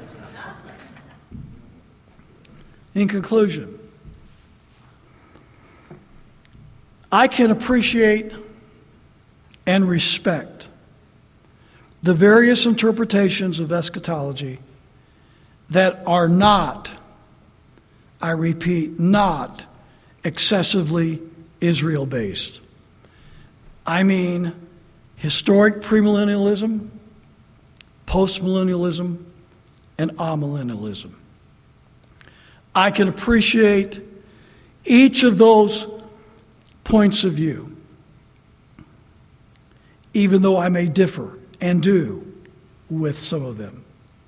In conclusion, I can appreciate and respect the various interpretations of eschatology that are not, I repeat, not excessively Israel-based. I mean historic premillennialism, postmillennialism, and amillennialism. I can appreciate each of those points of view, even though I may differ, and do, with some of them.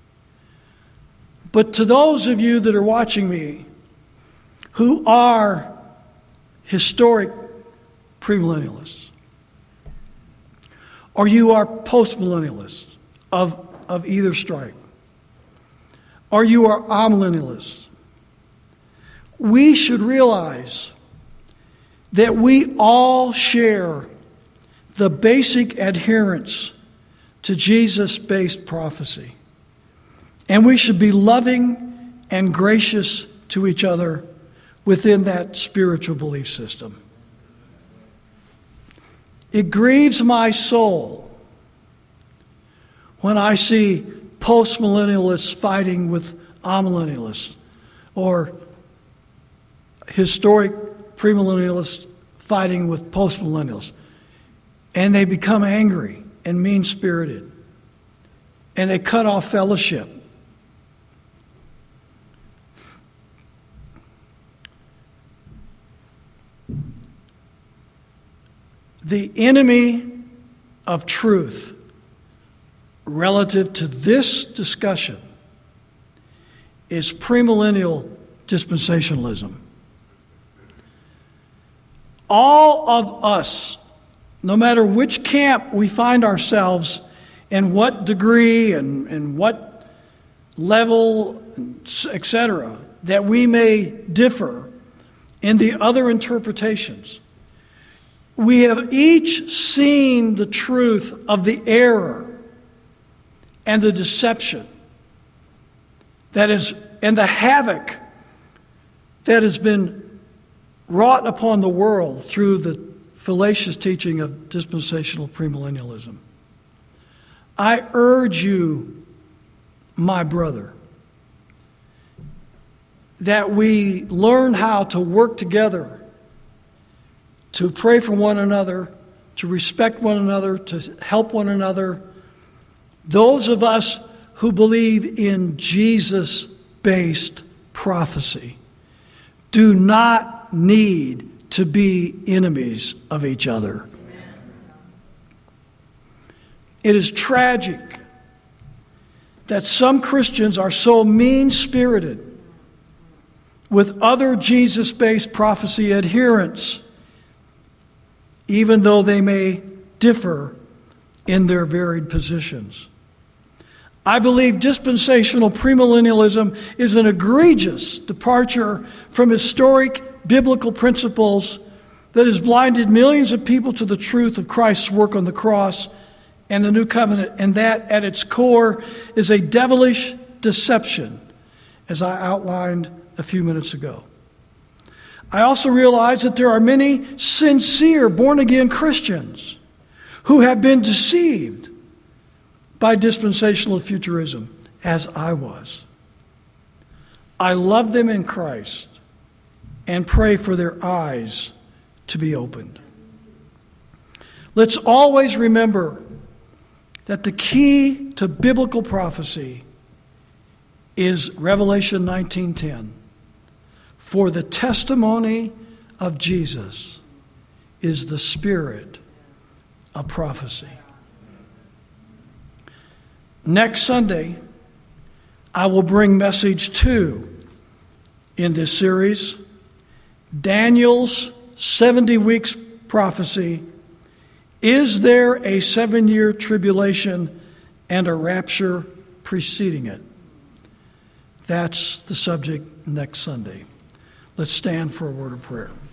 But to those of you that are watching me who are historic premillennialists, or you are postmillennialists of either stripe, or you are amillennialists, we should realize that we all share the basic adherence to Jesus-based prophecy. And we should be loving and gracious to each other within that spiritual belief system. It grieves my soul when I see postmillennialists fighting with amillennialists, or historic premillennialists fighting with postmillennialists, and they become angry and mean-spirited, and they cut off fellowship. The enemy of truth relative to this discussion is premillennial dispensationalism. All of us, no matter which camp we find ourselves, and what degree and what level, etc., that we may differ in the other interpretations, we have each seen the truth of the error and the deception that is, and the havoc that has been wrought upon the world through the fallacious teaching of dispensational premillennialism. I urge you, my brother, that we learn how to work together, to pray for one another, to respect one another, to help one another. Those of us who believe in Jesus-based prophecy do not need to be enemies of each other. It is tragic that some Christians are so mean-spirited with other Jesus-based prophecy adherents, even though they may differ in their varied positions. I believe dispensational premillennialism is an egregious departure from historic biblical principles that has blinded millions of people to the truth of Christ's work on the cross and the new covenant, and that at its core is a devilish deception, as I outlined a few minutes ago. I also realize that there are many sincere born-again Christians who have been deceived by dispensational futurism, as I was. I love them in Christ and pray for their eyes to be opened. Let's always remember that the key to biblical prophecy is Revelation 19:10. For the testimony of Jesus is the spirit of prophecy. Next Sunday, I will bring message 2 in this series, Daniel's 70 weeks prophecy. Is there a 7-year tribulation and a rapture preceding it? That's the subject next Sunday. Let's stand for a word of prayer.